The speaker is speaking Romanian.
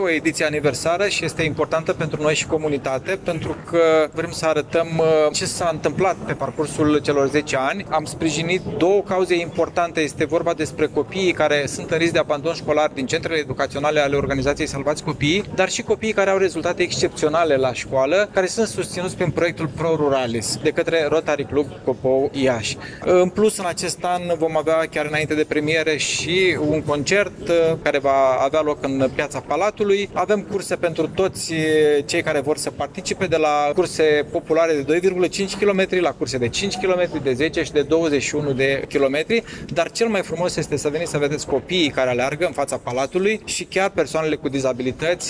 O ediție aniversară și este importantă pentru noi și comunitate, pentru că vrem să arătăm ce s-a întâmplat pe parcursul celor 10 ani. Am sprijinit două cauze importante. Este vorba despre copiii care sunt în risc de abandon școlar din centrele educaționale ale organizației Salvați Copiii, dar și copiii care au rezultate excepționale la școală, care sunt susținuți prin proiectul Pro Ruralis de către Rotary Club Copou Iași. În plus, în acest an vom avea chiar înainte de premiere și un concert care va avea loc în Piața Palatului. Avem curse pentru toți cei care vor să participe, de la curse populare de 2,5 km la curse de 5 km, de 10 și de 21 de km, dar cel mai frumos este să veniți să vedeți copiii care aleargă în fața Palatului și chiar persoanele cu dizabilități